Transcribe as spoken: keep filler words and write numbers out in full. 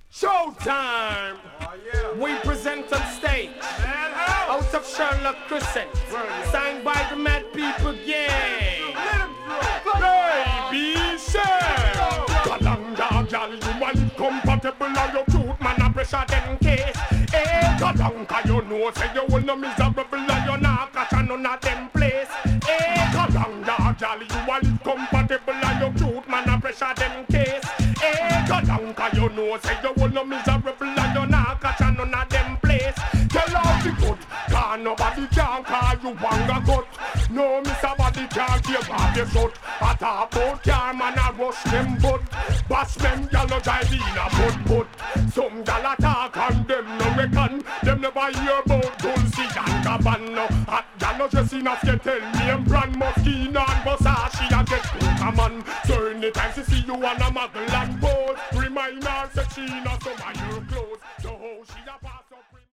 Showtime! Oh, yeah. We present on stage out of Sherlock Crescent, signed by the Mad People Gang. Baby, sir! Kalanga, gal, you man compatible on your truth, man, I pressure them case. Eh, Kalanga, you know, say you will no miserable and you not catch none of them place. Eh, Kalanga, gal, you are compatible on your truth, man, I pressure them case. Eh, Kalanga, you know, say you will no miserable and you not catch none of them place. Tell all the good, cause nobody can call you wanga gut. No, Mister Body can't give up your shot. I talk about car, man, I rush them butt. Bash them, y'all no drive in a butt butt. Some y'all attack and them no reckon. Them never hear about Dulce and Gabbana. At y'all no just enough to tell me and brand Moschino and Versace and get Coca-Man. So anytime she see you on a muggle and boat, remind her that she not some of your clothes.